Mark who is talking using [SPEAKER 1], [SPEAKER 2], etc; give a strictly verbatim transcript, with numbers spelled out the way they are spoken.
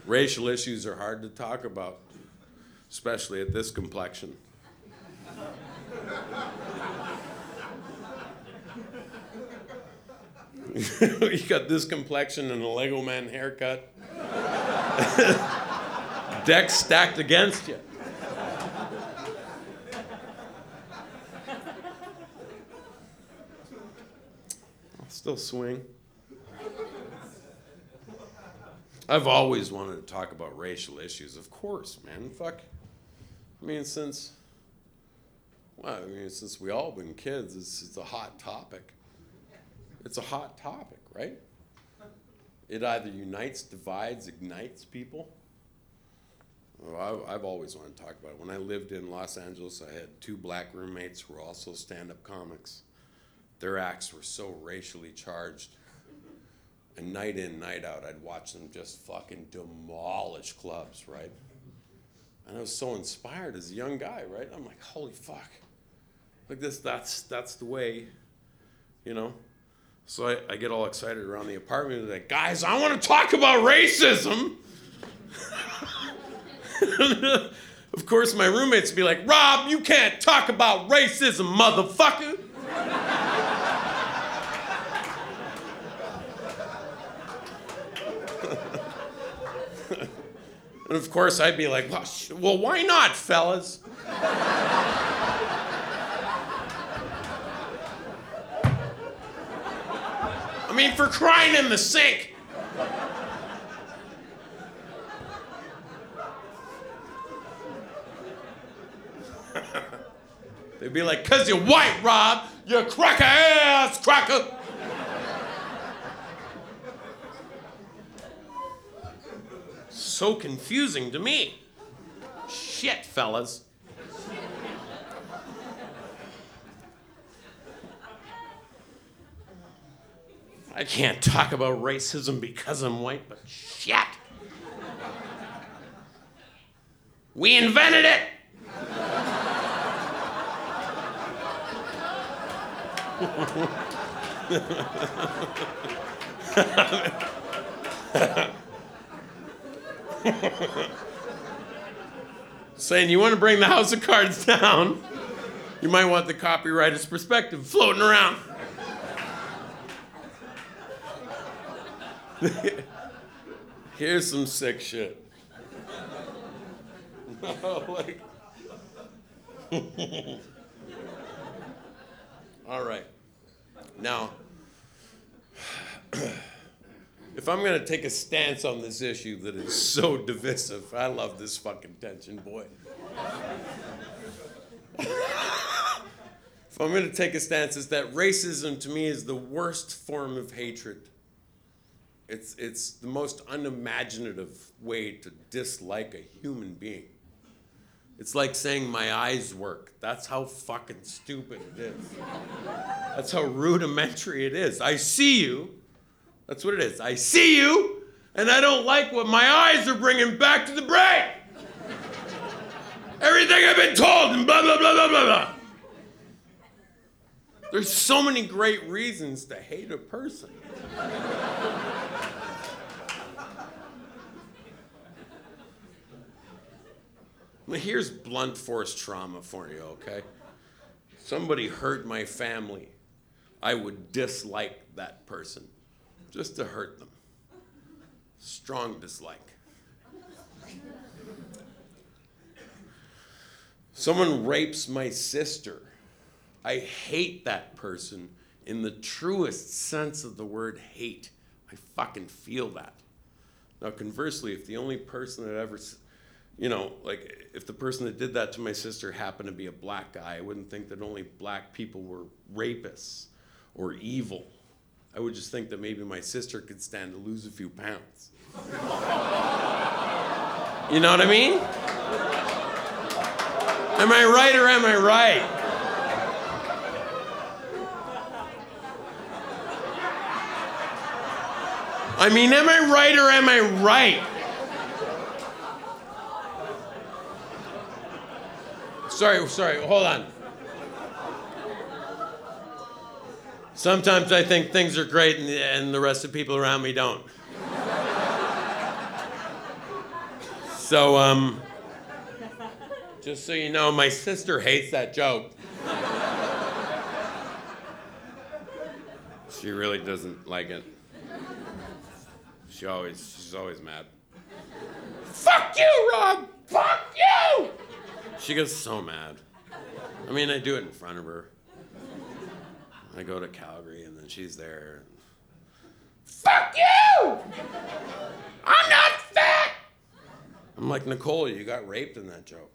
[SPEAKER 1] Racial issues are hard to talk about, especially at this complexion. You got this complexion and a Lego man haircut. Decks stacked against you. I'll still swing. I've always wanted to talk about racial issues, of course, man. Fuck. I mean, since, well, I mean, since we all been kids, it's, it's a hot topic. It's a hot topic, right? It either unites, divides, ignites people. Well, I, I've always wanted to talk about it. When I lived in Los Angeles, I had two black roommates who were also stand-up comics. Their acts were so racially charged. And night in, night out, I'd watch them just fucking demolish clubs, right? And I was so inspired as a young guy, right? I'm like, holy fuck. Like this, that's that's the way, you know? So I, I get all excited around the apartment and like, guys, I want to talk about racism. Of course, my roommates would be like, Rob, you can't talk about racism, motherfucker. And of course, I'd be like, well, sh- well why not, fellas? I mean, for crying in the sink. They'd be like, cause you're white, Rob. You cracker ass cracker. So confusing to me. Shit, fellas. I can't talk about racism because I'm white, but shit. We invented it. Saying you want to bring the House of Cards down, you might want the copywriter's perspective floating around. Here's some sick shit. Like, all right. Now, if I'm going to take a stance on this issue that is so divisive, I love this fucking tension, boy. If I'm going to take a stance, it's that racism to me is the worst form of hatred. It's, it's the most unimaginative way to dislike a human being. It's like saying my eyes work. That's how fucking stupid it is. That's how rudimentary it is. I see you. That's what it is. I see you, and I don't like what my eyes are bringing back to the brain. Everything I've been told and blah, blah, blah, blah, blah, blah. There's so many great reasons to hate a person. Here's blunt force trauma for you, okay? Somebody hurt my family. I would dislike that person just to hurt them. Strong dislike. Someone rapes my sister. I hate that person in the truest sense of the word hate. I fucking feel that. Now, conversely, if the only person that ever... You know, like, if the person that did that to my sister happened to be a black guy, I wouldn't think that only black people were rapists or evil. I would just think that maybe my sister could stand to lose a few pounds. You know what I mean? Am I right or am I right? I mean, am I right or am I right? Sorry, sorry, hold on. Sometimes I think things are great and the, and the rest of the people around me don't. So, um, just so you know, my sister hates that joke. She really doesn't like it. She always, she's always mad. Fuck you, Rob! Fuck you! She gets so mad. I mean, I do it in front of her. I go to Calgary and then she's there. And, fuck you! I'm not fat! I'm like, Nicole, you got raped in that joke.